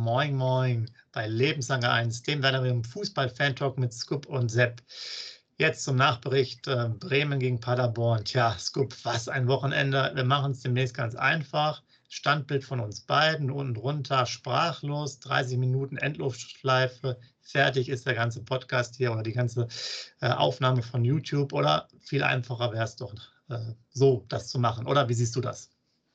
Moin Moin bei Lebenslange 1, dem Werder Fußball-Fan-Talk mit Scoop und Sepp. Jetzt zum Nachbericht Bremen gegen Paderborn. Tja, Scoop, was ein Wochenende. Wir machen es demnächst ganz einfach. Standbild von uns beiden, unten drunter, sprachlos, 30 Minuten Endlosschleife. Fertig ist der ganze Podcast hier oder die ganze Aufnahme von YouTube. Oder viel einfacher wäre es doch so, das zu machen. Oder wie siehst du das?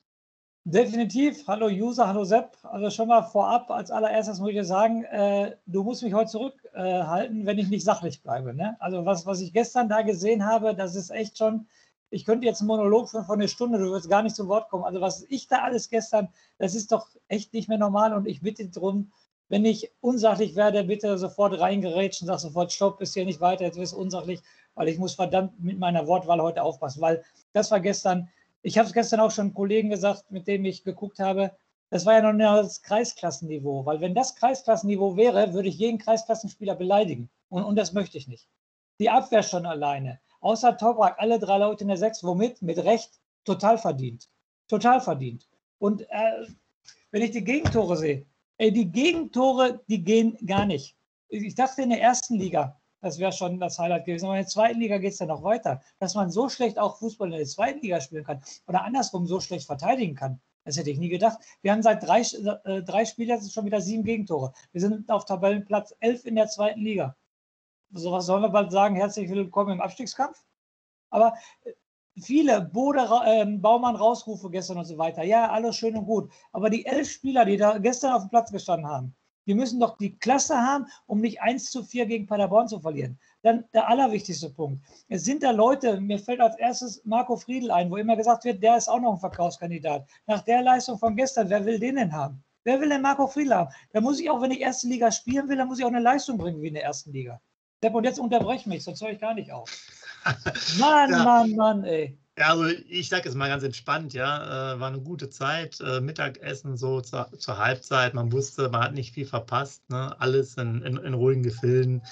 Definitiv. Hallo User, hallo Sepp. Also schon mal vorab, als allererstes muss ich dir sagen, du musst mich heute zurückhalten, wenn ich nicht sachlich bleibe. Ne? Also was ich gestern da gesehen habe, das ist echt schon, ich könnte jetzt einen Monolog von einer Stunde, du wirst gar nicht zu Wort kommen. Also was ich da alles gestern, das ist doch echt nicht mehr normal und ich bitte darum, wenn ich unsachlich werde, bitte sofort reingerätschen, sag sofort Stopp, bis hier nicht weiter, jetzt wirst du unsachlich, weil ich muss verdammt mit meiner Wortwahl heute aufpassen, weil das war gestern. Ich habe es gestern auch schon Kollegen gesagt, mit dem ich geguckt habe, das war ja noch nicht das Kreisklassenniveau, weil wenn das Kreisklassenniveau wäre, würde ich jeden Kreisklassenspieler beleidigen und das möchte ich nicht. Die Abwehr schon alleine, außer Toprak, alle 3 Leute in der 6, womit? Mit Recht, total verdient. Total verdient. Und wenn ich die Gegentore sehe, die Gegentore, die gehen gar nicht. Ich dachte in der ersten Liga, das wäre schon das Highlight gewesen. Aber in der zweiten Liga geht es ja noch weiter. Dass man so schlecht auch Fußball in der zweiten Liga spielen kann oder andersrum so schlecht verteidigen kann, das hätte ich nie gedacht. Wir haben seit 3 Spielen schon wieder 7 Gegentore. Wir sind auf Tabellenplatz 11 in der zweiten Liga. So was sollen wir bald sagen, herzlich willkommen im Abstiegskampf? Aber viele Baumann Rausrufe gestern und so weiter. Ja, alles schön und gut. Aber die 11 Spieler, die da gestern auf dem Platz gestanden haben, die müssen doch die Klasse haben, um nicht 1:4 gegen Paderborn zu verlieren. Dann der allerwichtigste Punkt. Es sind da Leute, mir fällt als erstes Marco Friedl ein, wo immer gesagt wird, der ist auch noch ein Verkaufskandidat. Nach der Leistung von gestern, wer will den denn haben? Wer will denn Marco Friedl haben? Da muss ich auch, wenn ich erste Liga spielen will, dann muss ich auch eine Leistung bringen wie in der ersten Liga. Und jetzt unterbrech mich, sonst höre ich gar nicht auf. Mann, ja. Mann, ey. Ja, also ich sage es mal ganz entspannt, ja, war eine gute Zeit, Mittagessen so zur Halbzeit, man wusste, man hat nicht viel verpasst, ne? Alles in ruhigen Gefilden.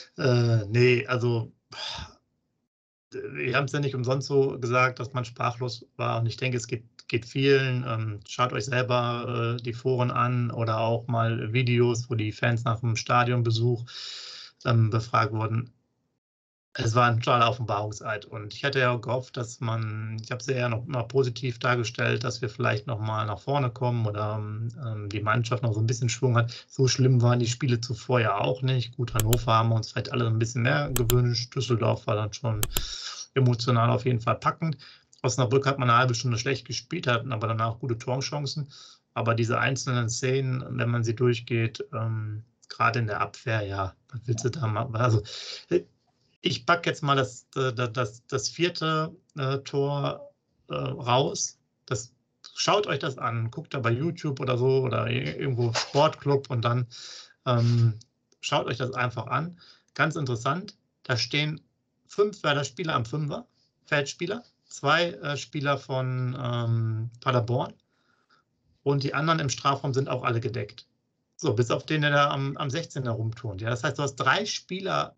Nee, also wir haben es ja nicht umsonst so gesagt, dass man sprachlos war und ich denke, es geht vielen. Schaut euch selber die Foren an oder auch mal Videos, wo die Fans nach dem Stadionbesuch befragt wurden. Es war ein totaler Offenbarungseid und ich hatte ja gehofft, dass ich habe es ja noch mal positiv dargestellt, dass wir vielleicht noch mal nach vorne kommen oder die Mannschaft noch so ein bisschen Schwung hat. So schlimm waren die Spiele zuvor ja auch nicht. Gut, Hannover haben wir uns vielleicht alle ein bisschen mehr gewünscht. Düsseldorf war dann schon emotional auf jeden Fall packend. Osnabrück hat man eine halbe Stunde schlecht gespielt, hatten aber danach gute Torchancen. Aber diese einzelnen Szenen, wenn man sie durchgeht, gerade in der Abwehr, ja, was willst du da machen? Also ich packe jetzt mal das 4. Tor raus. Schaut euch das an. Guckt da bei YouTube oder so oder irgendwo Sportclub und dann schaut euch das einfach an. Ganz interessant, da stehen 5 Werder-Spieler am 5er, Feldspieler, 2 Spieler von Paderborn und die anderen im Strafraum sind auch alle gedeckt. So, bis auf den, der da am 16er rumturnt. Ja, das heißt, du hast da 3 Spieler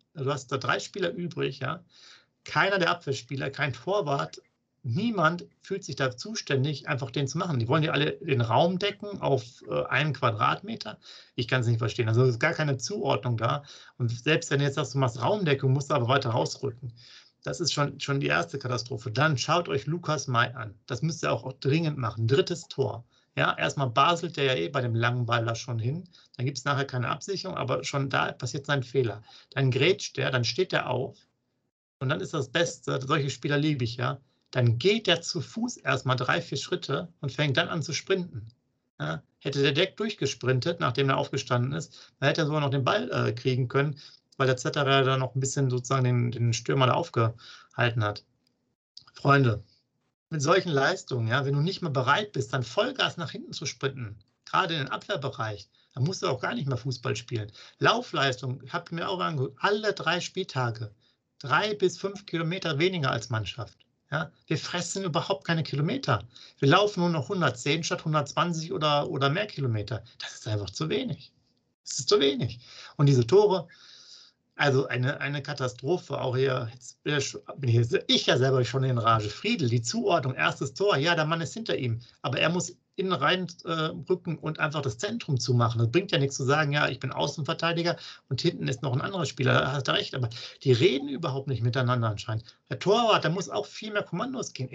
übrig, ja. Keiner der Abwehrspieler, kein Torwart, niemand fühlt sich da zuständig, einfach den zu machen. Die wollen ja alle den Raum decken auf 1 Quadratmeter. Ich kann es nicht verstehen. Also es ist gar keine Zuordnung da. Und selbst wenn du jetzt sagst, du machst Raumdeckung, musst du aber weiter rausrücken. Das ist schon die erste Katastrophe. Dann schaut euch Lukas May an. Das müsst ihr auch dringend machen. 3. Tor. Ja, erstmal baselt der ja bei dem langen Ball da schon hin. Dann gibt es nachher keine Absicherung, aber schon da passiert sein Fehler. Dann grätscht der, dann steht der auf und dann ist das Beste, solche Spieler liebe ich ja, dann geht der zu Fuß erstmal 3, 4 Schritte und fängt dann an zu sprinten. Ja, hätte der Deck durchgesprintet, nachdem er aufgestanden ist, dann hätte er sogar noch den Ball kriegen können, weil der Zetterer da noch ein bisschen sozusagen den Stürmer da aufgehalten hat. Freunde, mit solchen Leistungen, ja, wenn du nicht mehr bereit bist, dann Vollgas nach hinten zu sprinten, gerade in den Abwehrbereich, dann musst du auch gar nicht mehr Fußball spielen. Laufleistung, habt ihr mir auch angeguckt, alle 3 Spieltage, 3 bis 5 Kilometer weniger als Mannschaft. Ja, wir fressen überhaupt keine Kilometer. Wir laufen nur noch 110 statt 120 oder mehr Kilometer. Das ist einfach zu wenig. Das ist zu wenig. Und diese Tore, also eine Katastrophe, auch hier, jetzt bin ich ja selber schon in Rage. Friedl, die Zuordnung, erstes Tor, ja, der Mann ist hinter ihm, aber er muss innen rein rücken und einfach das Zentrum zumachen. Das bringt ja nichts zu sagen, ja, ich bin Außenverteidiger und hinten ist noch ein anderer Spieler, da hast du recht, aber die reden überhaupt nicht miteinander anscheinend. Der Torwart, der muss auch viel mehr Kommandos gehen.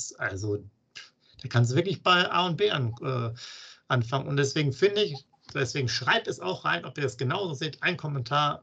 Da kannst du wirklich bei A und B anfangen. Und deswegen finde ich, deswegen schreibt es auch rein, ob ihr das genauso seht. Ein Kommentar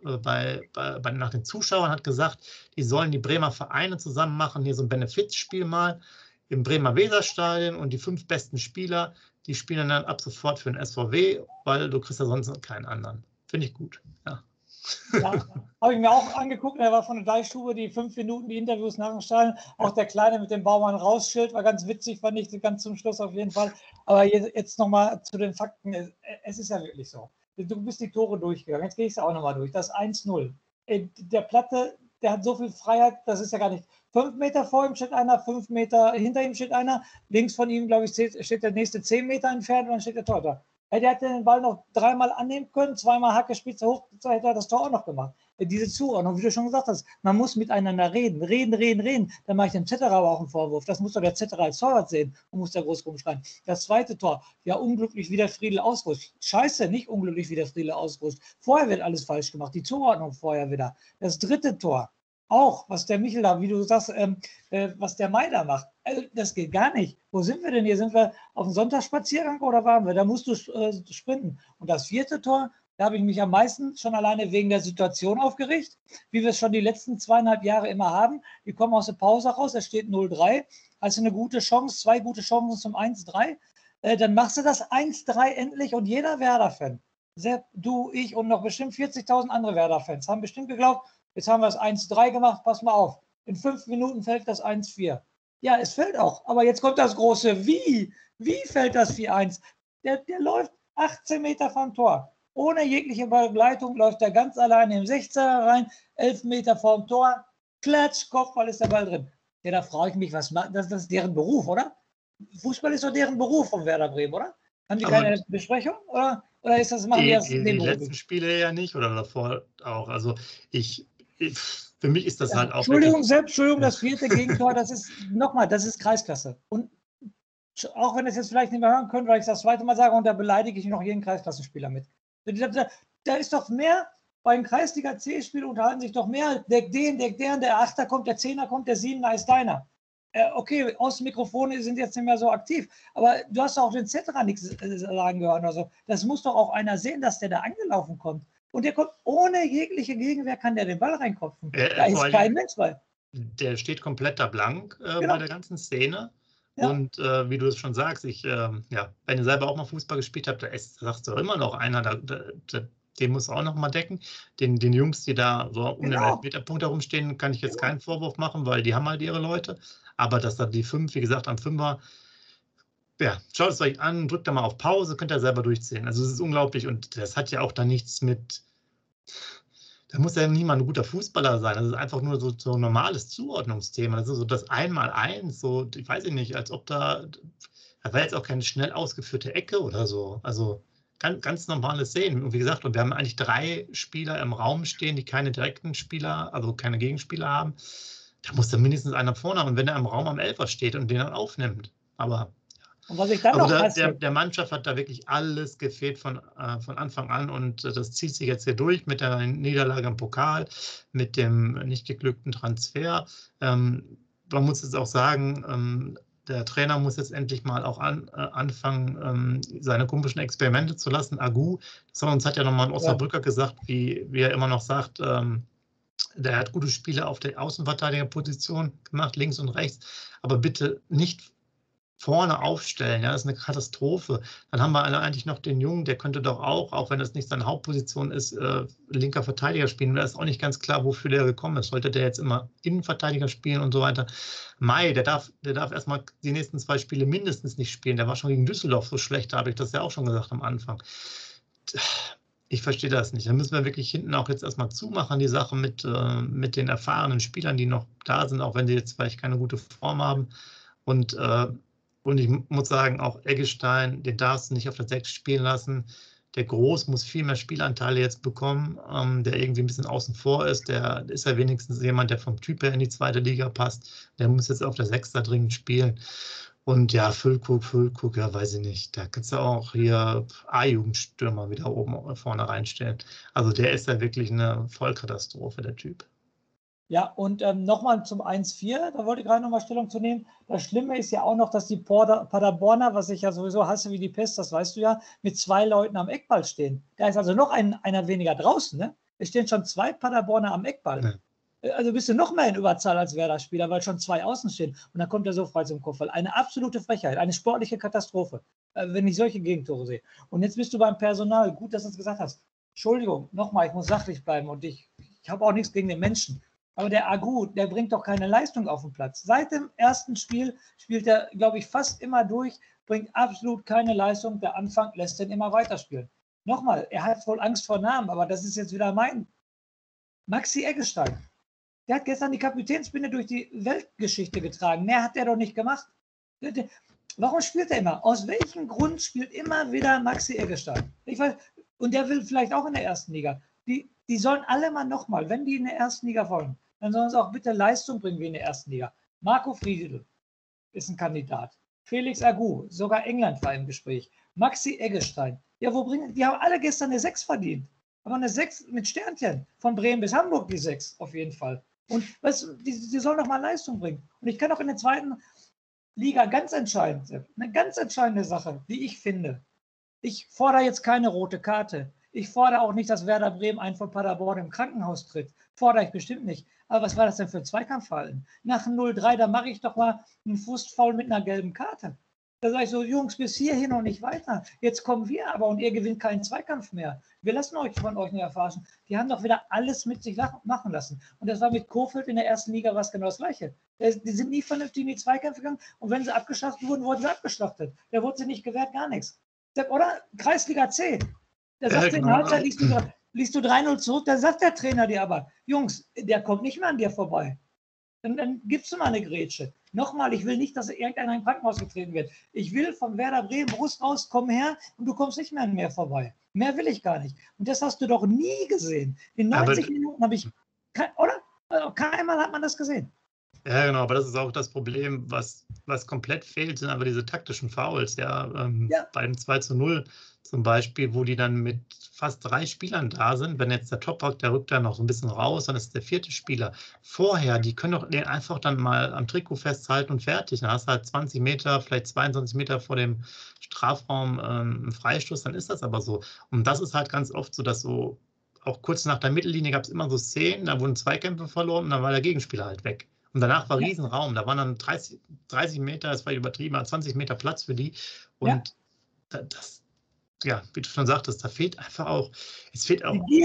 nach den Zuschauern hat gesagt, die sollen die Bremer Vereine zusammen machen, hier so ein Benefizspiel mal im Bremer Weserstadion und die 5 besten Spieler, die spielen dann ab sofort für den SVW, weil du kriegst ja sonst keinen anderen. Finde ich gut, ja. Ja, habe ich mir auch angeguckt. Er war von der Deichstube, die 5 Minuten, die Interviews nach dem Stadion. Auch der Kleine mit dem Baumann rausschild war ganz witzig, fand ich ganz zum Schluss auf jeden Fall. Aber jetzt nochmal zu den Fakten. Es ist ja wirklich so. Du bist die Tore durchgegangen. Jetzt gehe ich es auch nochmal durch. Das 1-0. Der Platte, der hat so viel Freiheit, das ist ja gar nicht. 5 Meter vor ihm steht einer, 5 Meter hinter ihm steht einer. Links von ihm, glaube ich, steht der nächste 10 Meter entfernt und dann steht der Tor da. Der hätte den Ball noch 3-mal annehmen können, 2-mal Hacke, Spitze hoch, hätte er das Tor auch noch gemacht. Diese Zuordnung, wie du schon gesagt hast, man muss miteinander reden. Dann mache ich dem Zetterer aber auch einen Vorwurf. Das muss doch der Zetterer als Torwart sehen und muss da groß rumschreien. Das zweite Tor, ja, unglücklich wie der Friedel ausrutscht. Scheiße, nicht unglücklich wie der Friedel ausrutscht. Vorher wird alles falsch gemacht, die Zuordnung vorher wieder. Das dritte Tor, auch, was der Michel da, wie du sagst, was der Mai da macht. Also, das geht gar nicht. Wo sind wir denn hier? Sind wir auf dem Sonntagsspaziergang oder waren wir? Da musst du sprinten. Und das vierte Tor, da habe ich mich am meisten schon alleine wegen der Situation aufgeregt, wie wir es schon die letzten 2,5 Jahre immer haben. Wir kommen aus der Pause raus, da steht 0-3. Also eine gute Chance, 2 gute Chancen zum 1-3. Dann machst du das 1-3 endlich und jeder Werder-Fan, Sepp, du, ich und noch bestimmt 40.000 andere Werder-Fans haben bestimmt geglaubt, jetzt haben wir es 1-3 gemacht, pass mal auf. In 5 Minuten fällt das 1-4. Ja, es fällt auch. Aber jetzt kommt das große Wie. Wie fällt das 4-1? Der läuft 18 Meter vom Tor. Ohne jegliche Begleitung läuft er ganz alleine im 16er rein, 11 Meter vorm Tor. Klatsch, Kopfball ist der Ball drin. Ja, da frage ich mich, was macht das? Das ist deren Beruf, oder? Fußball ist doch deren Beruf vom Werder Bremen, oder? Haben die keine Besprechung? Oder ist das, machen die das die letzten Spiele ja nicht oder davor auch. Also für mich ist das halt auch. Entschuldigung, das 4. Gegentor, das ist nochmal, das ist Kreisklasse. Und auch wenn ihr es jetzt vielleicht nicht mehr hören könnt, weil ich das 2. Mal sage, und da beleidige ich noch jeden Kreisklassenspieler mit. Da ist doch mehr, beim Kreisliga-C-Spiel unterhalten sich doch mehr, deck den, deck deren, der 8er kommt, der 10er kommt, der 7er ist deiner. Okay, Außenmikrofone sind jetzt nicht mehr so aktiv, aber du hast doch auch den Zetterer nichts sagen gehört. Also, das muss doch auch einer sehen, dass der da angelaufen kommt. Und der kommt ohne jegliche Gegenwehr, kann der den Ball reinkopfen. Da ist kein Mensch bei. Der steht komplett da blank bei der ganzen Szene. Ja. Und wie du es schon sagst, wenn ihr selber auch mal Fußball gespielt habt, da sagst du immer noch einer, den muss auch noch mal decken. Den Jungs, die da so um den Elfmeterpunkt herumstehen, kann ich jetzt keinen Vorwurf machen, weil die haben halt ihre Leute. Aber dass da die 5, wie gesagt, am 5er, ja, schaut es euch an, drückt da mal auf Pause, könnt ihr selber durchzählen. Also es ist unglaublich und das hat ja auch da nichts mit, da muss ja niemand ein guter Fußballer sein. Das ist einfach nur so ein normales Zuordnungsthema. Das ist so das 1x1, so, ich weiß nicht, als ob da war jetzt auch keine schnell ausgeführte Ecke oder so. Also ganz normales Szenen. Und wie gesagt, und wir haben eigentlich 3 Spieler im Raum stehen, die keine direkten Spieler, also keine Gegenspieler haben. Da muss dann mindestens einer vorne, und wenn er im Raum am 11er steht und den dann aufnimmt. Aber und was ich dann noch der Mannschaft hat da wirklich alles gefehlt von Anfang an, und das zieht sich jetzt hier durch mit der Niederlage im Pokal, mit dem nicht geglückten Transfer. Man muss jetzt auch sagen, der Trainer muss jetzt endlich mal auch anfangen, seine komischen Experimente zu lassen. Agu, uns hat ja nochmal ein Osnabrücker gesagt, wie er immer noch sagt, der hat gute Spiele auf der Außenverteidigerposition gemacht, links und rechts, aber bitte nicht vorne aufstellen, ja, das ist eine Katastrophe. Dann haben wir eigentlich noch den Jungen, der könnte doch auch wenn das nicht seine Hauptposition ist, linker Verteidiger spielen. Da ist auch nicht ganz klar, wofür der gekommen ist. Sollte der jetzt immer Innenverteidiger spielen und so weiter? Mai, der darf erstmal die nächsten 2 Spiele mindestens nicht spielen. Der war schon gegen Düsseldorf so schlecht, da habe ich das ja auch schon gesagt am Anfang. Ich verstehe das nicht. Da müssen wir wirklich hinten auch jetzt erstmal zumachen, die Sache mit den erfahrenen Spielern, die noch da sind, auch wenn sie jetzt vielleicht keine gute Form haben. Und ich muss sagen, auch Eggestein, den darfst du nicht auf der 6 spielen lassen. Der Groß muss viel mehr Spielanteile jetzt bekommen, der irgendwie ein bisschen außen vor ist. Der ist ja wenigstens jemand, der vom Typ her in die 2. Liga passt. Der muss jetzt auf der 6 da dringend spielen. Und ja, Füllkrug, ja, weiß ich nicht. Da kannst du auch hier A-Jugendstürmer wieder oben vorne reinstellen. Also der ist ja wirklich eine Vollkatastrophe, der Typ. Ja, und nochmal zum 1-4, da wollte ich gerade nochmal Stellung zu nehmen. Das Schlimme ist ja auch noch, dass die Paderborner, was ich ja sowieso hasse wie die Pest, das weißt du ja, mit 2 Leuten am Eckball stehen. Da ist also noch einer weniger draußen. Ne? Es stehen schon 2 Paderborner am Eckball. Ja. Also bist du noch mehr in Überzahl als Werder-Spieler, weil schon 2 außen stehen. Und dann kommt er so frei zum Kopfball. Eine absolute Frechheit, eine sportliche Katastrophe, wenn ich solche Gegentore sehe. Und jetzt bist du beim Personal. Gut, dass du es gesagt hast. Entschuldigung, nochmal, ich muss sachlich bleiben und ich habe auch nichts gegen den Menschen. Aber der Agu, der bringt doch keine Leistung auf den Platz. Seit dem ersten Spiel spielt er, glaube ich, fast immer durch, bringt absolut keine Leistung. Der Anfang lässt den immer weiterspielen. Nochmal, er hat wohl Angst vor Namen, aber das ist jetzt wieder mein. Maxi Eggestein. Der hat gestern die Kapitänsbinde durch die Weltgeschichte getragen. Mehr hat er doch nicht gemacht. Warum spielt er immer? Aus welchem Grund spielt immer wieder Maxi Eggestein? Ich weiß, und der will vielleicht auch in der ersten Liga. Die sollen alle mal nochmal, wenn die in der ersten Liga wollen, dann sollen sie auch bitte Leistung bringen wie in der ersten Liga. Marco Friedl ist ein Kandidat. Felix Agu, sogar England war im Gespräch. Maxi Eggestein. Ja, die haben alle gestern eine 6 verdient. Aber eine 6 mit Sternchen. Von Bremen bis Hamburg die 6 auf jeden Fall. Und weißt du, die sollen doch mal Leistung bringen. Und ich kann auch in der zweiten Liga ganz entscheidend, eine ganz entscheidende Sache, wie ich finde. Ich fordere jetzt keine rote Karte. Ich fordere auch nicht, dass Werder Bremen einen von Paderborn im Krankenhaus tritt. Fordere ich bestimmt nicht. Aber was war das denn für ein Zweikampfverhalten? Nach 0-3, da mache ich doch mal einen Fußfoul mit einer gelben Karte. Da sage ich so, Jungs, bis hierhin noch nicht weiter. Jetzt kommen wir aber und ihr gewinnt keinen Zweikampf mehr. Wir lassen euch von euch nicht erfahren. Die haben doch wieder alles mit sich machen lassen. Und das war mit Kohfeldt in der ersten Liga was genau das Gleiche. Die sind nie vernünftig in die Zweikämpfe gegangen und wenn sie abgeschlachtet wurden, wurden sie abgeschlachtet. Da wurde sie nicht gewährt, gar nichts. Oder Kreisliga C. Da sagt in der Halbzeit, liest du 3-0 zurück, da sagt der Trainer dir aber, Jungs, der kommt nicht mehr an dir vorbei. Dann gibst du mal eine Grätsche. Nochmal, ich will nicht, dass irgendeiner im Krankenhaus getreten wird. Ich will von Werder Bremen, Brust raus, komm her und du kommst nicht mehr an mir vorbei. Mehr will ich gar nicht. Und das hast du doch nie gesehen. In 90 Minuten habe ich, oder? Also keinmal hat man das gesehen. Ja, genau, aber das ist auch das Problem, was komplett fehlt, sind aber diese taktischen Fouls, ja. Bei dem 2-0 zum Beispiel, wo die dann mit fast 3 Spielern da sind. Wenn jetzt der Toprak, der rückt dann noch so ein bisschen raus, dann ist der 4. Spieler. Vorher, die können doch den einfach dann mal am Trikot festhalten und fertig. Dann hast du halt 20 Meter, vielleicht 22 Meter vor dem Strafraum einen Freistoß, dann ist das aber so. Und das ist halt ganz oft so, dass so, auch kurz nach der Mittellinie gab es immer so Szenen, da wurden Zweikämpfe verloren und dann war der Gegenspieler halt weg. Und danach war Riesenraum, da waren dann 30 Meter, das war übertrieben, 20 Meter Platz für die. Und das, ja, wie du schon sagtest, da fehlt einfach auch, es fehlt auch, ich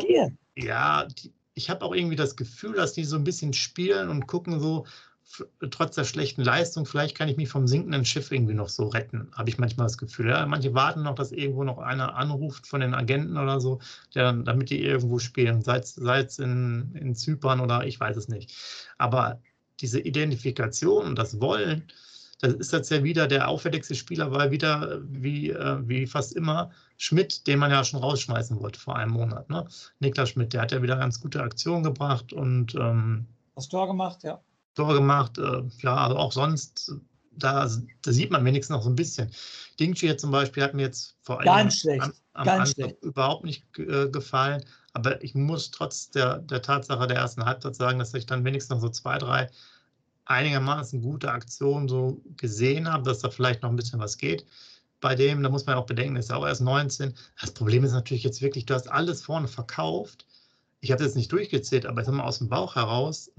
habe auch irgendwie das Gefühl, dass die so ein bisschen spielen und gucken so, trotz der schlechten Leistung, vielleicht kann ich mich vom sinkenden Schiff irgendwie noch so retten, habe ich manchmal das Gefühl. Ja, manche warten noch, dass irgendwo noch einer anruft von den Agenten oder so, damit die irgendwo spielen, sei es in Zypern oder ich weiß es nicht. Aber diese Identifikation und das Wollen, das ist jetzt ja wieder der auffälligste Spieler, weil wieder, wie fast immer, Schmidt, den man ja schon rausschmeißen wollte vor einem Monat. Ne? Niklas Schmidt, der hat ja wieder ganz gute Aktionen gebracht und das Tor gemacht, ja. Tor gemacht, ja, also auch sonst, da sieht man wenigstens noch so ein bisschen. Dingchi jetzt zum Beispiel hat mir jetzt vor allem am Anfang überhaupt nicht gefallen, aber ich muss trotz der Tatsache der ersten Halbzeit sagen, dass ich dann wenigstens noch so 2, 3 einigermaßen gute Aktionen so gesehen habe, dass da vielleicht noch ein bisschen was geht. Bei dem, da muss man auch bedenken, ist ja auch erst 19. Das Problem ist natürlich jetzt wirklich, du hast alles vorne verkauft. Ich habe das jetzt nicht durchgezählt, aber jetzt mal aus dem Bauch heraus,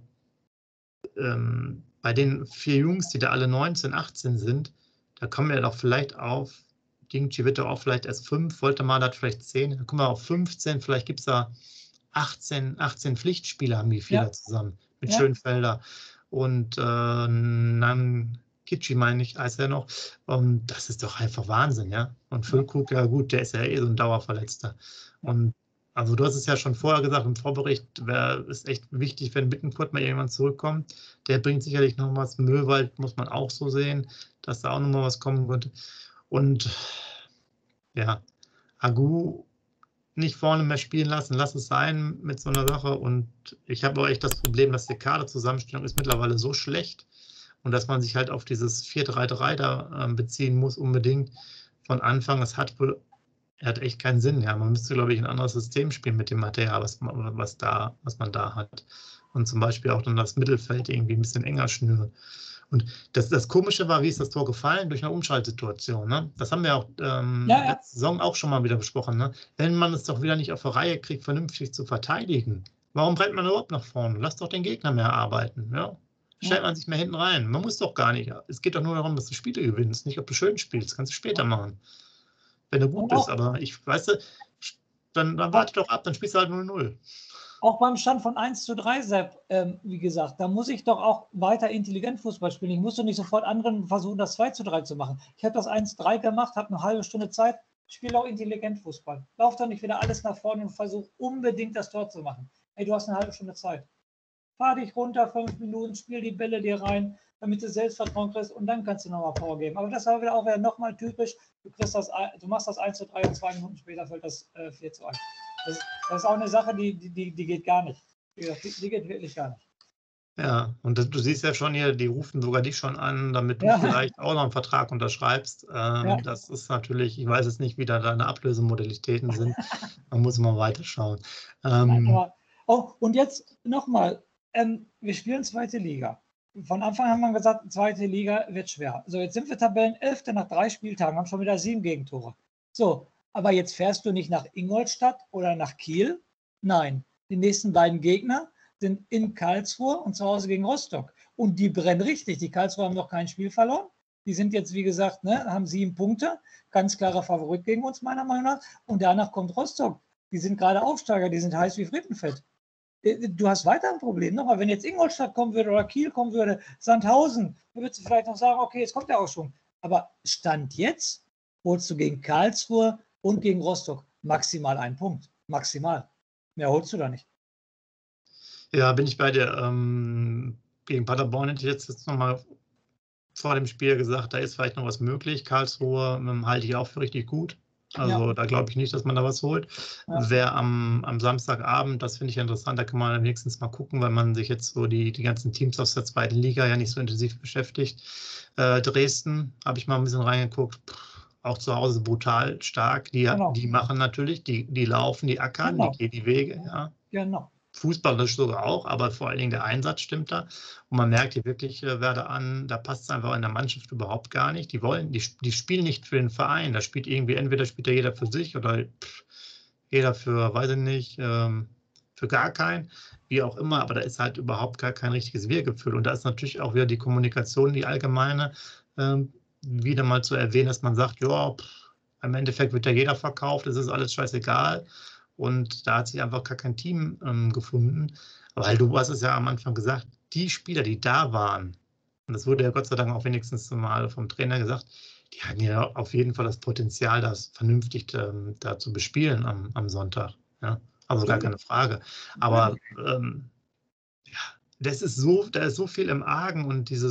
bei den 4 Jungs, die da alle 19, 18 sind, da kommen wir doch vielleicht auf, Dingchi wird doch auch vielleicht erst 5, Woltemade hat vielleicht 10, da kommen wir auf 15, vielleicht gibt es da 18 Pflichtspieler, haben die 4 zusammen, mit Schönfelder und Nankichi, meine ich, heißt er noch. Und das ist doch einfach Wahnsinn, ja. Und Füllkrug, ja gut, der ist ja eh so ein Dauerverletzter. Und also du hast es ja schon vorher gesagt, im Vorbericht ist echt wichtig, wenn Bittencourt mal irgendwann zurückkommt. Der bringt sicherlich noch was. Möwald muss man auch so sehen, dass da auch noch mal was kommen könnte. Und ja, Agu nicht vorne mehr spielen lassen, lass es sein mit so einer Sache. Und ich habe auch echt das Problem, dass die Kaderzusammenstellung ist mittlerweile so schlecht. und dass man sich halt auf dieses 4-3-3 da beziehen muss unbedingt von Anfang. Es hat echt keinen Sinn. Ja, man müsste, glaube ich, ein anderes System spielen mit dem Material, was man da hat. Und zum Beispiel auch dann das Mittelfeld irgendwie ein bisschen enger schnüren. Und das Komische war, wie ist das Tor gefallen? Durch eine Umschaltsituation. Ne? Das haben wir auch letzte Saison auch schon mal wieder besprochen. Ne? Wenn man es doch wieder nicht auf die Reihe kriegt, vernünftig zu verteidigen, warum rennt man überhaupt nach vorne? Lass doch den Gegner mehr arbeiten. Ja? Stellt man sich mehr hinten rein. Man muss doch gar nicht. Es geht doch nur darum, dass du Spiele gewinnst, nicht ob du schön spielst. Das kannst du später machen, wenn du gut bist. Aber weißt du, dann warte doch ab, dann spielst du halt 0-0. Auch beim Stand von 1:3, Sepp, wie gesagt, da muss ich doch auch weiter intelligent Fußball spielen. Ich muss doch nicht sofort anderen versuchen, das 2:3 zu machen. Ich habe das 1:3 gemacht, habe eine halbe Stunde Zeit, spiele auch intelligent Fußball. Lauf doch nicht wieder alles nach vorne und versuche unbedingt das Tor zu machen. Ey, du hast eine halbe Stunde Zeit. Fahr dich runter, 5 Minuten, spiel die Bälle dir rein, damit du Selbstvertrauen kriegst und dann kannst du nochmal Power geben. Aber das war wieder auch nochmal typisch. Du machst das 1:3 und 2 Minuten später fällt das 4:1. Das ist auch eine Sache, die geht gar nicht. Die geht wirklich gar nicht. Ja, und du siehst ja schon hier, die rufen sogar dich schon an, damit du vielleicht auch noch einen Vertrag unterschreibst. Das ist natürlich, ich weiß jetzt nicht, wie da deine Ablösemodalitäten sind. Man muss mal weiterschauen. Und jetzt nochmal, wir spielen 2. Liga. Von Anfang an haben wir gesagt, 2. Liga wird schwer. So, jetzt sind wir Tabellenelfte nach 3 Spieltagen, haben schon wieder 7 Gegentore. So, aber jetzt fährst du nicht nach Ingolstadt oder nach Kiel. Nein, die nächsten beiden Gegner sind in Karlsruhe und zu Hause gegen Rostock. Und die brennen richtig. Die Karlsruhe haben noch kein Spiel verloren. Die sind jetzt, wie gesagt, haben 7 Punkte. Ganz klarer Favorit gegen uns, meiner Meinung nach. Und danach kommt Rostock. Die sind gerade Aufsteiger, die sind heiß wie Frittenfett. Du hast weiter ein Problem. Nochmal, wenn jetzt Ingolstadt kommen würde oder Kiel kommen würde, Sandhausen, dann würdest du vielleicht noch sagen, okay, jetzt kommt der Aufschwung. Aber Stand jetzt holst du gegen Karlsruhe und gegen Rostock maximal 1 Punkt. Maximal. Mehr holst du da nicht. Ja, bin ich bei dir. Gegen Paderborn hätte ich jetzt nochmal vor dem Spiel gesagt, da ist vielleicht noch was möglich. Karlsruhe halte ich auch für richtig gut. Also da glaube ich nicht, dass man da was holt. Ja. Wer am Samstagabend, das finde ich interessant, da kann man wenigstens mal gucken, weil man sich jetzt so die ganzen Teams aus der 2. Liga ja nicht so intensiv beschäftigt. Dresden habe ich mal ein bisschen reingeguckt. Auch zu Hause brutal stark. Die machen natürlich, die laufen, die ackern, die gehen die Wege. Ja. Genau. Fußballerisch sogar auch, aber vor allen Dingen der Einsatz stimmt da. Und man merkt hier wirklich, Werder an, da passt es einfach in der Mannschaft überhaupt gar nicht. Die spielen nicht für den Verein. Da spielt irgendwie, entweder spielt da jeder für sich oder jeder für, weiß ich nicht, für gar keinen, wie auch immer. Aber da ist halt überhaupt gar kein richtiges Wir-Gefühl. Und da ist natürlich auch wieder die Kommunikation, die allgemeine, wieder mal zu erwähnen, dass man sagt, ja, im Endeffekt wird ja jeder verkauft, es ist alles scheißegal. Und da hat sich einfach gar kein Team gefunden. Weil du hast es ja am Anfang gesagt, die Spieler, die da waren, und das wurde ja Gott sei Dank auch wenigstens mal vom Trainer gesagt, die hatten ja auf jeden Fall das Potenzial, das vernünftig da zu bespielen am Sonntag. Ja? Also gar keine Frage. Aber da ist so viel im Argen und ich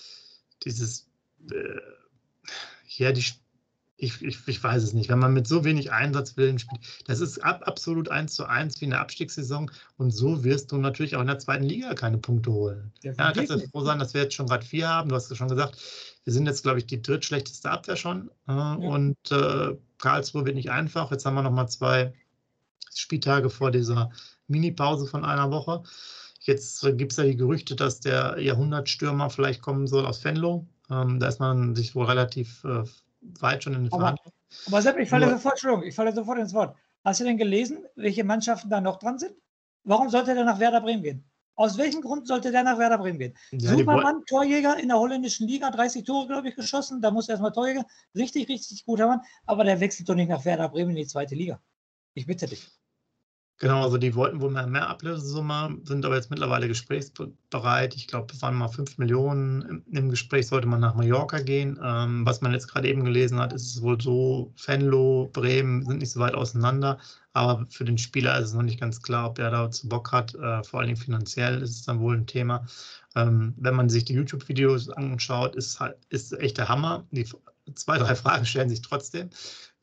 weiß es nicht, wenn man mit so wenig Einsatzwillen spielt, das ist absolut 1:1 wie eine Abstiegssaison und so wirst du natürlich auch in der 2. Liga keine Punkte holen. Ja, kannst du froh sein, dass wir jetzt schon gerade 4 haben, du hast es schon gesagt, wir sind jetzt, glaube ich, die drittschlechteste Abwehr schon und Karlsruhe wird nicht einfach, jetzt haben wir nochmal 2 Spieltage vor dieser Mini-Pause von einer Woche. Jetzt gibt es ja die Gerüchte, dass der Jahrhundertstürmer vielleicht kommen soll aus Venlo, da ist man sich wohl relativ weit schon in den Verhandlungen. Aber Sepp, ich falle sofort ins Wort. Hast du denn gelesen, welche Mannschaften da noch dran sind? Warum sollte der nach Werder Bremen gehen? Aus welchem Grund sollte der nach Werder Bremen gehen? Ja, Supermann, Torjäger in der holländischen Liga, 30 Tore, glaube ich, geschossen. Da muss erstmal Torjäger. Richtig, richtig guter Mann. Aber der wechselt doch nicht nach Werder Bremen in die 2. Liga. Ich bitte dich. Genau, also die wollten wohl mehr Ablösesumme, sind aber jetzt mittlerweile gesprächsbereit. Ich glaube, es waren mal 5 Millionen im Gespräch, sollte man nach Mallorca gehen. Was man jetzt gerade eben gelesen hat, ist es wohl so, Venlo, Bremen sind nicht so weit auseinander, aber für den Spieler ist es noch nicht ganz klar, ob er dazu Bock hat. Vor allen Dingen finanziell ist es dann wohl ein Thema. Wenn man sich die YouTube-Videos anschaut, ist echt der Hammer. Die 2, 3 Fragen stellen sich trotzdem.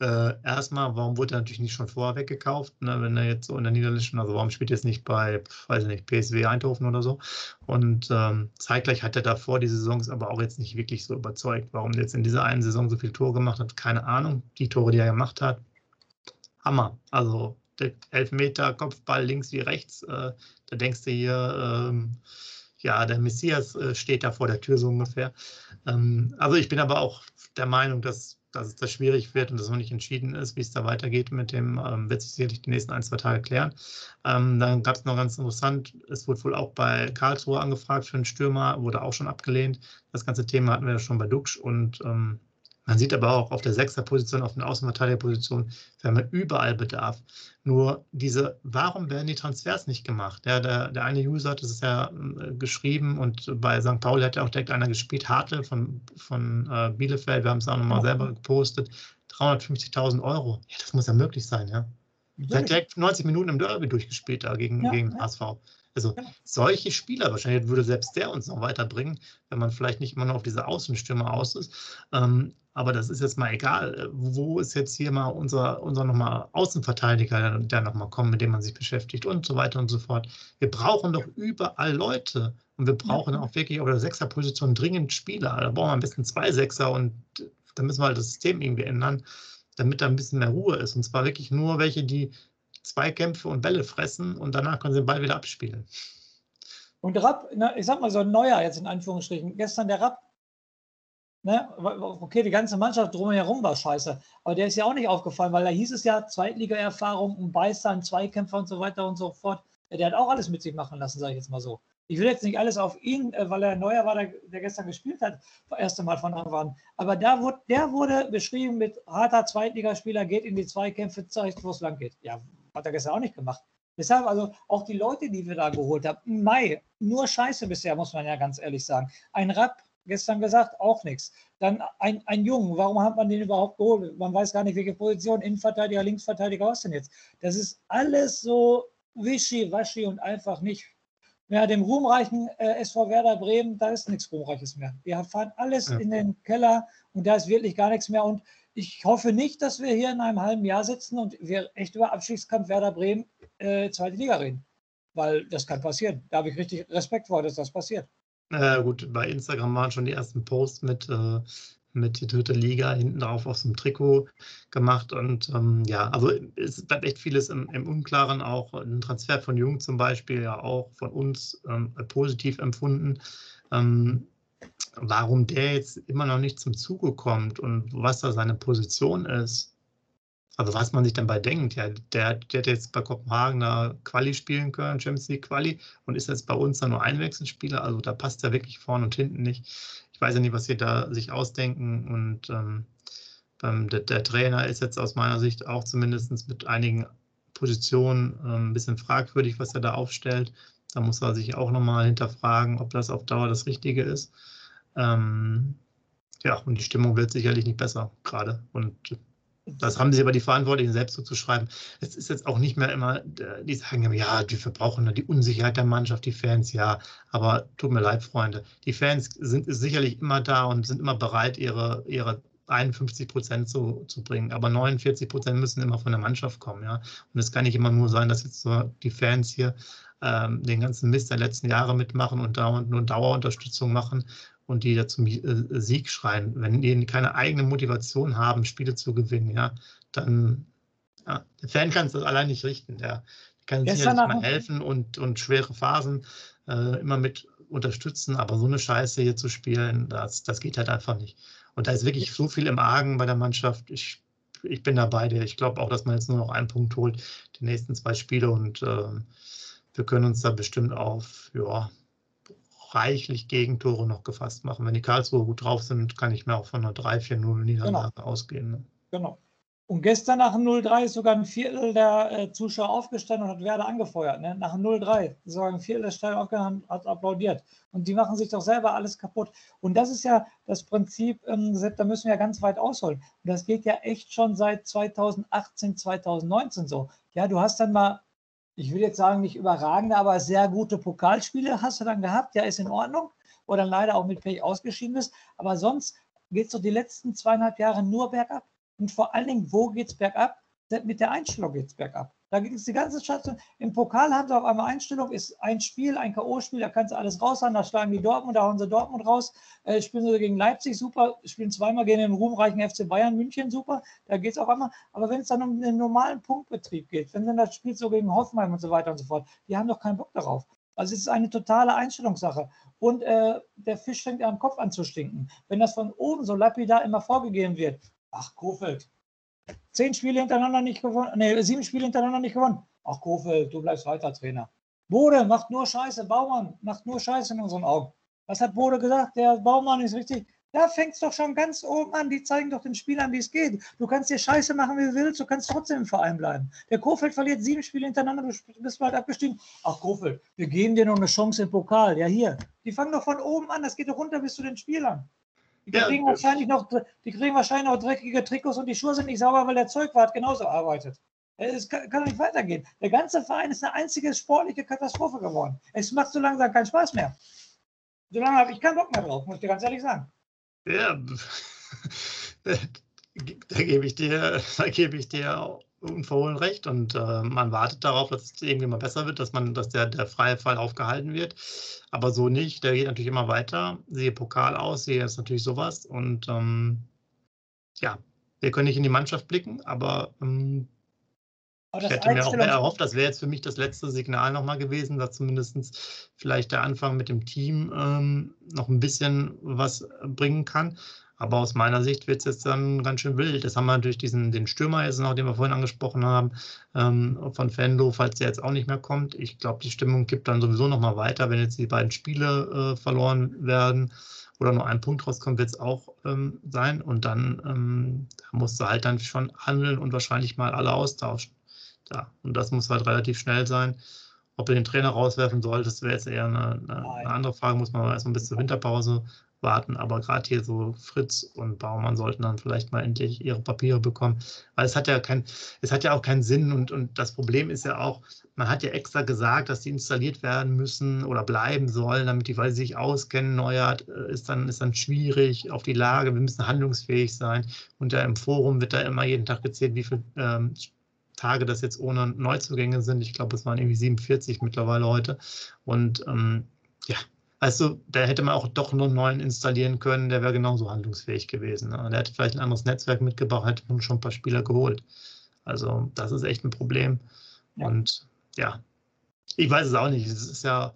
Erstmal, warum wurde er natürlich nicht schon vorher weggekauft, ne, wenn er jetzt so in der niederländischen, also warum spielt er jetzt nicht bei, weiß ich nicht, PSV Eindhoven oder so? Und zeitgleich hat er davor die Saisons aber auch jetzt nicht wirklich so überzeugt. Warum er jetzt in dieser einen Saison so viele Tore gemacht hat, keine Ahnung. Die Tore, die er gemacht hat, Hammer. Also der Elfmeter, Kopfball links wie rechts, da denkst du hier, ja, der Messias steht da vor der Tür so ungefähr. Also ich bin aber auch der Meinung, dass es da schwierig wird und dass noch nicht entschieden ist, wie es da weitergeht mit dem, wird sich sicherlich die nächsten 1, 2 Tage klären. Dann gab es noch ganz interessant, es wurde wohl auch bei Karlsruhe angefragt für einen Stürmer, wurde auch schon abgelehnt. Das ganze Thema hatten wir ja schon bei Duxch und man sieht aber auch auf der Sechserposition, auf den Außenverteidigerpositionen, wir haben ja überall Bedarf. Nur warum werden die Transfers nicht gemacht? Ja, der eine User hat es ja geschrieben und bei St. Pauli hat ja auch direkt einer gespielt, Hartl von Bielefeld, wir haben es auch nochmal selber gepostet, 350.000 €. Ja, das muss ja möglich sein, ja. Der hat direkt 90 Minuten im Derby durchgespielt da gegen HSV. Also solche Spieler, wahrscheinlich würde selbst der uns noch weiterbringen, wenn man vielleicht nicht immer nur auf diese Außenstürmer aus ist. Aber das ist jetzt mal egal. Wo ist jetzt hier mal unser nochmal Außenverteidiger, der nochmal kommt, mit dem man sich beschäftigt und so weiter und so fort. Wir brauchen doch überall Leute. Und wir brauchen auch wirklich auf der Sechserposition dringend Spieler. Da brauchen wir am besten 2 Sechser und da müssen wir halt das System irgendwie ändern, damit da ein bisschen mehr Ruhe ist. Und zwar wirklich nur welche, die Zweikämpfe und Bälle fressen und danach können sie den Ball wieder abspielen. Und Rapp, ich sag mal so ein Neuer jetzt in Anführungsstrichen, gestern der Rapp, ne, okay, die ganze Mannschaft drumherum war scheiße, aber der ist ja auch nicht aufgefallen, weil da hieß es ja Zweitliga-Erfahrung, ein Beißer, ein Zweikämpfer und so weiter und so fort. Der hat auch alles mit sich machen lassen, sage ich jetzt mal so. Ich will jetzt nicht alles auf ihn, weil er Neuer war, der gestern gespielt hat, das erste Mal von Anfang an. Aber der wurde beschrieben mit harter Zweitligaspieler, geht in die Zweikämpfe, zeigt, wo es lang geht. Ja, hat er gestern auch nicht gemacht. Deshalb also auch die Leute, die wir da geholt haben, im Mai, nur Scheiße bisher, muss man ja ganz ehrlich sagen. Ein Rapp, gestern gesagt, auch nichts. Dann ein Jungen, warum hat man den überhaupt geholt? Man weiß gar nicht, welche Position, Innenverteidiger, Linksverteidiger, was denn jetzt? Das ist alles so wischiwaschi und einfach nicht. Ja, dem ruhmreichen SV Werder Bremen, da ist nichts Ruhmreiches mehr. Wir fahren alles in den Keller und da ist wirklich gar nichts mehr. Und ich hoffe nicht, dass wir hier in einem halben Jahr sitzen und wir echt über Abstiegskampf Werder Bremen zweite Liga reden. Weil das kann passieren. Da habe ich richtig Respekt vor, dass das passiert. Gut, bei Instagram waren schon die ersten Posts mit die dritte Liga hinten drauf auf so einem Trikot gemacht. Und ja, also es bleibt echt vieles im Unklaren. Auch ein Transfer von Jung zum Beispiel, ja auch von uns positiv empfunden. Warum der jetzt immer noch nicht zum Zuge kommt und was da seine Position ist. Also was man sich dann bei denkt, ja, der hat jetzt bei Kopenhagen da Quali spielen können, Champions League Quali, und ist jetzt bei uns dann nur Einwechselspieler. Also da passt er wirklich vorne und hinten nicht. Ich weiß ja nicht, was sie da sich ausdenken. Und der Trainer ist jetzt aus meiner Sicht auch zumindest mit einigen Positionen ein bisschen fragwürdig, was er da aufstellt. Da muss er sich auch nochmal hinterfragen, ob das auf Dauer das Richtige ist. Ja, und die Stimmung wird sicherlich nicht besser gerade. Und das haben sich aber die Verantwortlichen selbst so zu schreiben. Es ist jetzt auch nicht mehr immer, die sagen, ja, wir brauchen die Unsicherheit der Mannschaft, die Fans, ja. Aber tut mir leid, Freunde. Die Fans sind sicherlich immer da und sind immer bereit, ihre 51% zu bringen. Aber 49% müssen immer von der Mannschaft kommen, ja. Und es kann nicht immer nur sein, dass jetzt so die Fans hier den ganzen Mist der letzten Jahre mitmachen und dauernd nur Dauerunterstützung machen und die da zum Sieg schreien. Wenn die keine eigene Motivation haben, Spiele zu gewinnen, ja, dann der Fan kann es das allein nicht richten. Der kann sicherlich mal helfen und schwere Phasen immer mit unterstützen, aber so eine Scheiße hier zu spielen, das geht halt einfach nicht. Und da ist wirklich so viel im Argen bei der Mannschaft. Ich bin da bei dir. Ich glaube auch, dass man jetzt nur noch einen Punkt holt, die nächsten 2 Spiele, und wir können uns da bestimmt auf, ja, reichlich Gegentore noch gefasst machen. Wenn die Karlsruhe gut drauf sind, kann ich mir auch von einer 3-4-0 Niederlage ausgehen. Ne? Genau. Und gestern nach dem 0-3 ist sogar ein Viertel der Zuschauer aufgestanden und hat Werder angefeuert. Ne? Nach dem 0-3 ist sogar ein Viertel der Stadion aufgestanden, hat applaudiert. Und die machen sich doch selber alles kaputt. Und das ist ja das Prinzip, Sepp, da müssen wir ja ganz weit ausholen. Und das geht ja echt schon seit 2018, 2019 so. Ja, du hast dann mal, ich will jetzt sagen, nicht überragende, aber sehr gute Pokalspiele hast du dann gehabt. Ja, ist in Ordnung. Wo dann leider auch mit Pech ausgeschieden ist. Aber sonst geht es doch die letzten 2,5 Jahre nur bergab. Und vor allen Dingen, wo geht es bergab? Mit der Einstellung geht es bergab. Da ging es die ganze Station. Im Pokal haben sie auf einmal Einstellung, ist ein Spiel, ein K.O.-Spiel, da kannst du alles raushauen, da schlagen die Dortmund, da hauen sie Dortmund raus, spielen sie gegen Leipzig, super, spielen zweimal gegen den ruhmreichen FC Bayern München, super, da geht es auf einmal. Aber wenn es dann um den normalen Punktbetrieb geht, wenn dann das Spiel so gegen Hoffenheim und so weiter und so fort, die haben doch keinen Bock darauf. Also es ist eine totale Einstellungssache. Und der Fisch fängt ja am Kopf an zu stinken. Wenn das von oben so lapidar immer vorgegeben wird, ach Kohfeldt, 10 Spiele hintereinander nicht gewonnen, 7 Spiele hintereinander nicht gewonnen. Ach Kohfeldt, du bleibst weiter Trainer. Bode macht nur Scheiße, Baumann macht nur Scheiße in unseren Augen. Was hat Bode gesagt? Der Baumann ist richtig. Da fängt es doch schon ganz oben an. Die zeigen doch den Spielern, wie es geht. Du kannst dir Scheiße machen, wie du willst. Du kannst trotzdem im Verein bleiben. Der Kohfeldt verliert 7 Spiele hintereinander. Du bist bald abgestiegen. Ach Kohfeldt, wir geben dir noch eine Chance im Pokal. Ja hier. Die fangen doch von oben an. Das geht doch runter bis zu den Spielern. Die kriegen wahrscheinlich noch dreckige Trikots und die Schuhe sind nicht sauber, weil der Zeugwart genauso arbeitet. Es kann doch nicht weitergehen. Der ganze Verein ist eine einzige sportliche Katastrophe geworden. Es macht so langsam keinen Spaß mehr. So lange habe ich keinen Bock mehr drauf, muss ich dir ganz ehrlich sagen. Ja, da gebe ich dir unverhohlen recht und man wartet darauf, dass es irgendwie mal besser wird, dass der freie Fall aufgehalten wird, aber so nicht, der geht natürlich immer weiter, siehe Pokal aus, siehe jetzt natürlich sowas und ja, wir können nicht in die Mannschaft blicken, aber ich hätte mir auch erhofft, das wäre jetzt für mich das letzte Signal nochmal gewesen, dass zumindest vielleicht der Anfang mit dem Team noch ein bisschen was bringen kann. Aber aus meiner Sicht wird es jetzt dann ganz schön wild. Das haben wir natürlich den Stürmer jetzt noch, den wir vorhin angesprochen haben, von Venlo, falls der jetzt auch nicht mehr kommt. Ich glaube, die Stimmung kippt dann sowieso nochmal weiter, wenn jetzt die beiden Spiele verloren werden oder nur ein Punkt rauskommt, wird es auch sein. Und dann musst du halt dann schon handeln und wahrscheinlich mal alle austauschen. Ja, und das muss halt relativ schnell sein. Ob du den Trainer rauswerfen solltest, wäre jetzt eher eine andere Frage, muss man erstmal bis zur Winterpause warten. Aber gerade hier so Fritz und Baumann sollten dann vielleicht mal endlich ihre Papiere bekommen. Weil es hat ja auch keinen Sinn. Und das Problem ist ja auch, man hat ja extra gesagt, dass die installiert werden müssen oder bleiben sollen, damit weil sie sich auskennen. Neuert ist dann schwierig auf die Lage. Wir müssen handlungsfähig sein. Und ja, im Forum wird da immer jeden Tag gezählt, wie viel Tage das jetzt ohne Neuzugänge sind. Ich glaube, es waren irgendwie 47 mittlerweile heute. Und ja, also da hätte man auch doch noch einen neuen installieren können, der wäre genauso handlungsfähig gewesen. Ne? Der hätte vielleicht ein anderes Netzwerk mitgebracht, hätte schon ein paar Spieler geholt. Also das ist echt ein Problem. Ja. Und ja, ich weiß es auch nicht. Es ist ja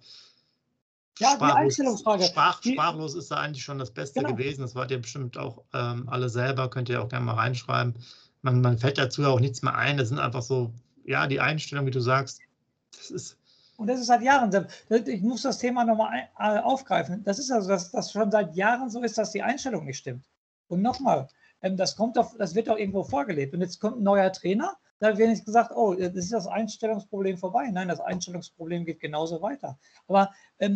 die Einstellungsfrage. Sprachlos ist da eigentlich schon das Beste gewesen. Das wart ihr bestimmt auch alle selber. Könnt ihr auch gerne mal reinschreiben. Man fällt dazu ja auch nichts mehr ein. Das sind einfach so, ja, die Einstellung, wie du sagst, das ist. Und das ist seit Jahren. Ich muss das Thema nochmal aufgreifen. Das ist also, dass das schon seit Jahren so ist, dass die Einstellung nicht stimmt. Und nochmal, das wird doch irgendwo vorgelebt. Und jetzt kommt ein neuer Trainer, da wird nicht gesagt, oh, das ist das Einstellungsproblem vorbei. Nein, das Einstellungsproblem geht genauso weiter. Aber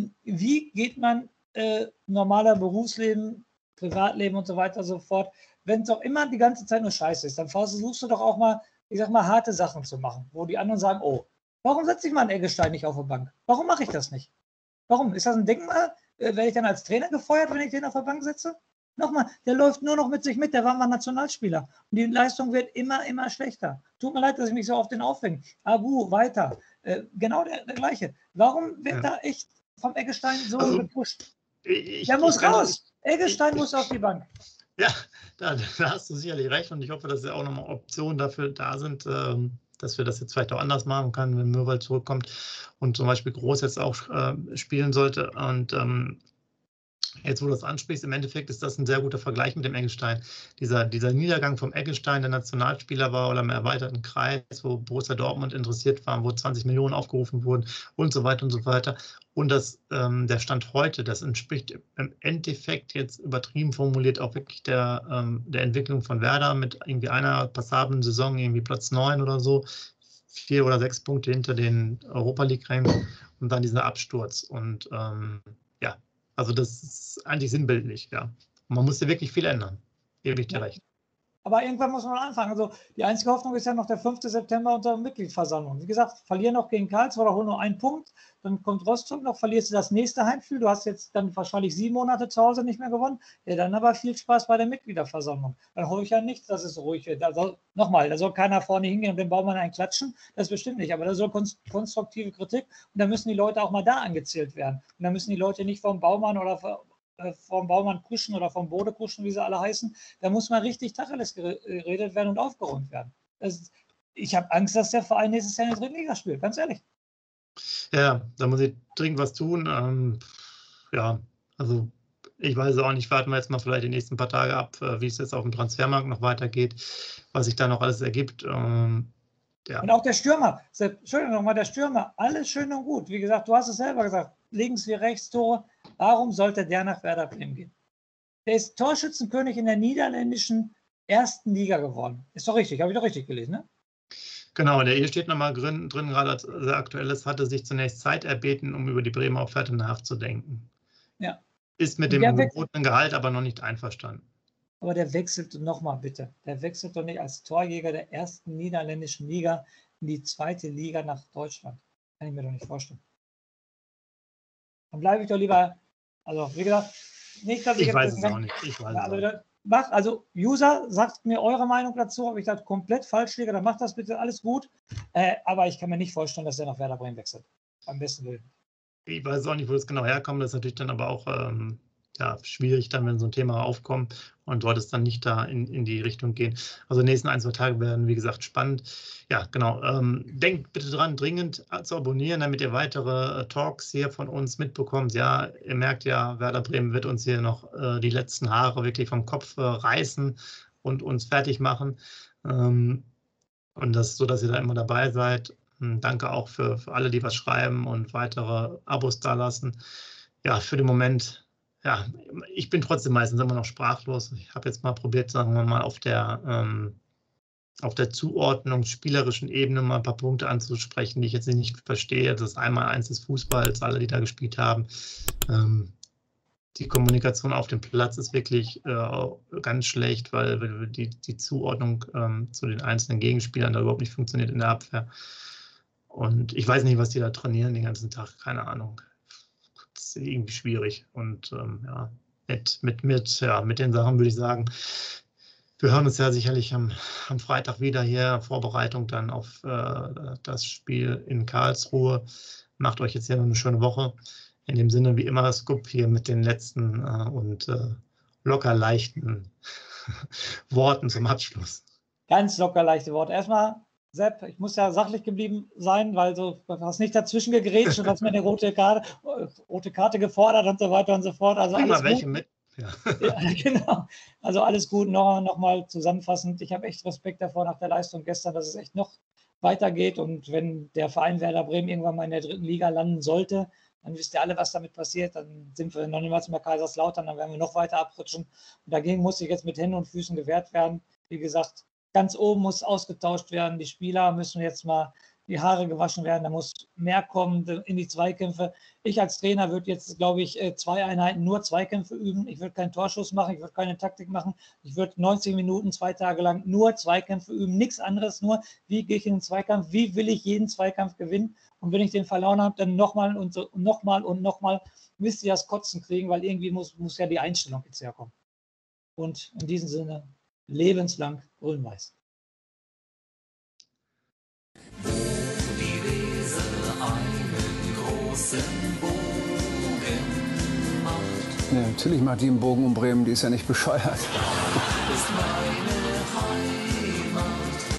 wie geht man normaler Berufsleben, Privatleben und so weiter so fort, wenn es auch immer die ganze Zeit nur Scheiße ist, dann versuchst du doch auch mal, ich sag mal, harte Sachen zu machen, wo die anderen sagen, oh, warum setze ich mal einen Eggestein nicht auf der Bank? Warum mache ich das nicht? Warum? Ist das ein Denkmal? Werde ich dann als Trainer gefeuert, wenn ich den auf der Bank setze? Nochmal, der läuft nur noch mit sich mit, der war mal Nationalspieler. Und die Leistung wird immer schlechter. Tut mir leid, dass ich mich so auf den aufhänge. Abu, weiter. Genau der Gleiche. Warum wird da echt vom Eggestein so gepusht? Der muss raus. Eggestein muss auf die Bank. Ja, da hast du sicherlich recht und ich hoffe, dass ja auch nochmal Optionen dafür da sind, dass wir das jetzt vielleicht auch anders machen können, wenn Möwald zurückkommt und zum Beispiel Groß jetzt auch spielen sollte. Und jetzt, wo du das ansprichst, im Endeffekt ist das ein sehr guter Vergleich mit dem Eggestein. Dieser Niedergang vom Eggestein, der Nationalspieler war oder im erweiterten Kreis, wo Borussia Dortmund interessiert war, wo 20 Millionen aufgerufen wurden und so weiter und so weiter. Und der Stand heute, das entspricht im Endeffekt jetzt übertrieben formuliert auch wirklich der Entwicklung von Werder mit irgendwie einer passablen Saison, irgendwie Platz 9 oder so, 4 oder 6 Punkte hinter den Europa-League-Rängen und dann dieser Absturz. Und ja, also das ist eigentlich sinnbildlich, ja. Und man muss ja wirklich viel ändern. Gebe ich dir recht. Aber irgendwann muss man anfangen. Also die einzige Hoffnung ist ja noch der 5. September unter Mitgliederversammlung. Wie gesagt, verlieren noch gegen Karlsruhe oder holen nur einen Punkt. Dann kommt Rostock noch, verlierst du das nächste Heimspiel. Du hast jetzt dann wahrscheinlich 7 Monate zu Hause nicht mehr gewonnen. Ja, dann aber viel Spaß bei der Mitgliederversammlung. Dann hoffe ich ja nicht, dass es ruhig wird. Also, nochmal, da soll keiner vorne hingehen und den Baumann einklatschen. Das bestimmt nicht. Aber da soll konstruktive Kritik. Und da müssen die Leute auch mal da angezählt werden. Und da müssen die Leute nicht vom Baumann oder vom Baumann kuschen oder vom Bode kuschen, wie sie alle heißen. Da muss mal richtig Tacheles geredet werden und aufgeräumt werden. Ich habe Angst, dass der Verein nächstes Jahr in der 3. Liga spielt, ganz ehrlich. Ja, da muss ich dringend was tun. Ja, also ich weiß auch nicht, warten wir jetzt mal vielleicht die nächsten paar Tage ab, wie es jetzt auf dem Transfermarkt noch weitergeht, was sich da noch alles ergibt. Ja. Und auch der Stürmer, Entschuldigung nochmal, der Stürmer, alles schön und gut. Wie gesagt, du hast es selber gesagt, links wie rechts Tore. Warum sollte der nach Werder Bremen gehen? Der ist Torschützenkönig in der niederländischen 1. Liga geworden. Ist doch richtig, habe ich doch richtig gelesen, ne? Genau, hier steht nochmal drin, gerade als sehr aktuelles, hatte sich zunächst Zeit erbeten, um über die Bremer Offerte nachzudenken. Ja. Ist mit dem gebotenen Gehalt aber noch nicht einverstanden. Aber der wechselt nochmal bitte. Der wechselt doch nicht als Torjäger der 1. niederländischen Liga in die 2. Liga nach Deutschland. Kann ich mir doch nicht vorstellen. Dann bleibe ich doch lieber, also wie gesagt, nicht, dass ich weiß es auch nicht. Ich weiß also, es auch. Also User, sagt mir eure Meinung dazu, ob ich das komplett falsch liege, dann macht das bitte, alles gut. Aber ich kann mir nicht vorstellen, dass der nach Werder Bremen wechselt. Am besten Willen. Ich weiß auch nicht, wo das genau herkommt. Das ist natürlich dann aber auch schwierig, dann, wenn so ein Thema aufkommt und sollte es dann nicht da in die Richtung gehen. Also die nächsten 1, 2 Tage werden, wie gesagt, spannend. Ja, genau. Denkt bitte dran, dringend zu abonnieren, damit ihr weitere Talks hier von uns mitbekommt. Ja, ihr merkt ja, Werder Bremen wird uns hier noch die letzten Haare wirklich vom Kopf reißen und uns fertig machen. Und das so, dass ihr da immer dabei seid. Danke auch für alle, die was schreiben und weitere Abos da lassen. Ja, für den Moment, ja, ich bin trotzdem meistens immer noch sprachlos. Ich habe jetzt mal probiert, sagen wir mal, auf der zuordnungsspielerischen Ebene mal ein paar Punkte anzusprechen, die ich jetzt nicht verstehe. Das Einmaleins des Fußballs, alle, die da gespielt haben. Die Kommunikation auf dem Platz ist wirklich ganz schlecht, weil die Zuordnung zu den einzelnen Gegenspielern da überhaupt nicht funktioniert in der Abwehr. Und ich weiß nicht, was die da trainieren den ganzen Tag, keine Ahnung. Das ist irgendwie schwierig. Und mit den Sachen würde ich sagen, wir hören uns ja sicherlich am Freitag wieder hier, Vorbereitung dann auf das Spiel in Karlsruhe. Macht euch jetzt hier noch eine schöne Woche. In dem Sinne, wie immer, Scoop hier mit den letzten und locker leichten Worten zum Abschluss. Ganz locker leichte Worte. Erstmal, Sepp, ich muss ja sachlich geblieben sein, weil du hast nicht dazwischen gegrätscht und hast mir eine rote Karte gefordert und so weiter und so fort. Also bring mal welche mit. Ja. Ja, genau. Also alles gut. Noch mal zusammenfassend. Ich habe echt Respekt davor nach der Leistung gestern, dass es echt noch weitergeht. Und wenn der Verein Werder Bremen irgendwann mal in der 3. Liga landen sollte, dann wisst ihr alle, was damit passiert. Dann sind wir noch niemals mehr Kaiserslautern, dann werden wir noch weiter abrutschen. Und dagegen muss ich jetzt mit Händen und Füßen gewehrt werden. Wie gesagt, ganz oben muss ausgetauscht werden. Die Spieler müssen jetzt mal die Haare gewaschen werden. Da muss mehr kommen in die Zweikämpfe. Ich als Trainer würde jetzt, glaube ich, 2 Einheiten nur Zweikämpfe üben. Ich würde keinen Torschuss machen, ich würde keine Taktik machen. Ich würde 90 Minuten, 2 Tage lang nur Zweikämpfe üben. Nichts anderes, nur wie gehe ich in den Zweikampf, wie will ich jeden Zweikampf gewinnen. Und wenn ich den verloren habe, dann nochmal und so, nochmal und nochmal, müsst ihr das Kotzen kriegen, weil irgendwie muss ja die Einstellung jetzt herkommen. Und in diesem Sinne, lebenslang grün-weiß. Wo die Weser einen großen Bogen macht. Ja, natürlich macht die einen Bogen um Bremen, die ist ja nicht bescheuert. Ist meine